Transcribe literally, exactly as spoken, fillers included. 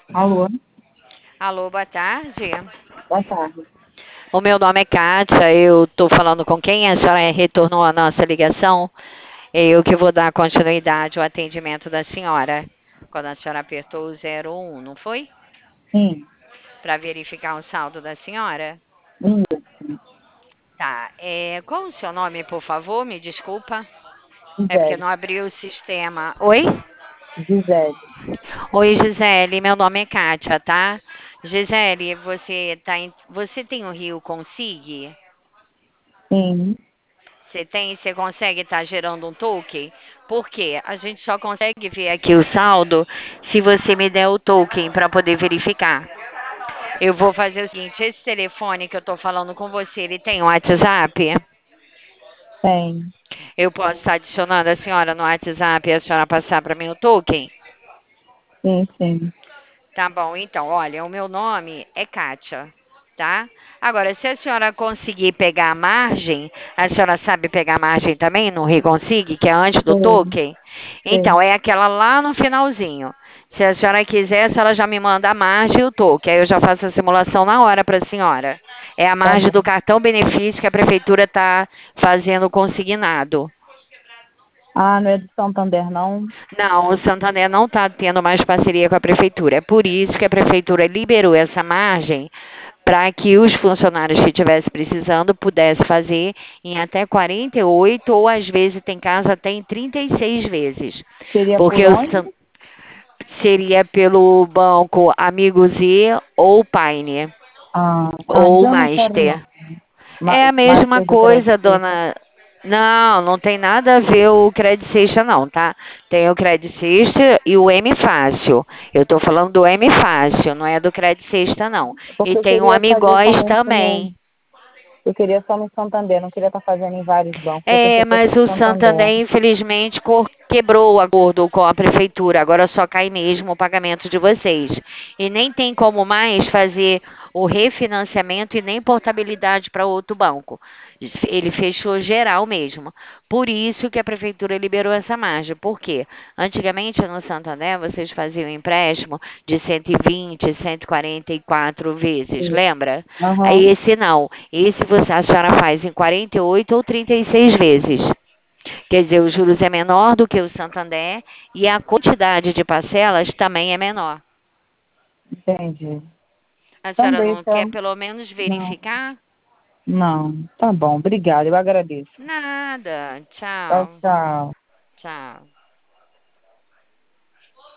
Alô, Alô, boa tarde. boa tarde. O meu nome é Kátia, eu estou falando com quem? A senhora retornou a nossa ligação? Eu que vou dar continuidade ao atendimento da senhora. Quando a senhora apertou o zero um, não foi? Sim, Para verificar o saldo da senhora? isso, Tá. É, qual o seu nome, por favor? Me desculpa. É porque Gisele, não abriu o sistema. Oi? Gisele, Oi, Gisele. Meu nome é Kátia, tá? Gisele, você, tá em... você tem o Rio Consigue? sim, Você tem, você consegue estar gerando um token? Por quê? A gente só consegue ver aqui o saldo se você me der o token para poder verificar. Eu vou fazer o seguinte, esse telefone que eu estou falando com você, ele tem um WhatsApp? tem, Eu posso estar adicionando a senhora no WhatsApp e a senhora passar para mim o token? sim, sim. Tá bom, então, olha, o meu nome é Kátia, tá? Agora, se a senhora conseguir pegar a margem, a senhora sabe pegar a margem também no Reconsigue, que é antes do Sei, token? sei. Então, é aquela lá no finalzinho. Se a senhora quiser, a senhora já me manda a margem e o token, aí eu já faço a simulação na hora para a senhora. É a Tá margem bom. do cartão benefício que a prefeitura está fazendo consignado. Ah, não é do Santander, não? Não, o Santander não está tendo mais parceria com a prefeitura. É por isso que a prefeitura liberou essa margem para que os funcionários que estivessem precisando pudessem fazer em até quarenta e oito ou às vezes tem caso até em trinta e seis vezes. Seria por Porque o onde? San- seria pelo banco Amigo Z ou Paine Ah, ah, ou então eu não quero, Master. não. É Ma- a mesma Master do Credit coisa, Suisse. dona. Não, não tem nada a ver o Credit Sexta, não, tá? Tem o Credit Sexta e o M Fácil. Eu tô falando do M Fácil, não é do Credit Sexta, não. E Porque eu tem o queria fazer Amigóis somente no. também. Eu queria só no Santander, não queria estar fazendo em vários bancos. Eu pensei É, que fosse mas no o Santander. Santander, infelizmente, cor- quebrou o acordo com a prefeitura. Agora só cai mesmo o pagamento de vocês. E nem tem como mais fazer o refinanciamento e nem portabilidade para outro banco. Ele fechou geral mesmo. Por isso que a prefeitura liberou essa margem. Por quê? Antigamente no Santander vocês faziam empréstimo de cento e vinte, cento e quarenta e quatro vezes, Sim. lembra? Aí Aham, esse não. Esse você, a senhora faz em quarenta e oito ou trinta e seis vezes. Quer dizer, os juros é menor do que o Santander e a quantidade de parcelas também é menor. entendi. A Então senhora não quer deixa. pelo menos Não, verificar? não. Tá bom, obrigada, eu agradeço. Nada. Tchau, Tchau. tchau. Tchau.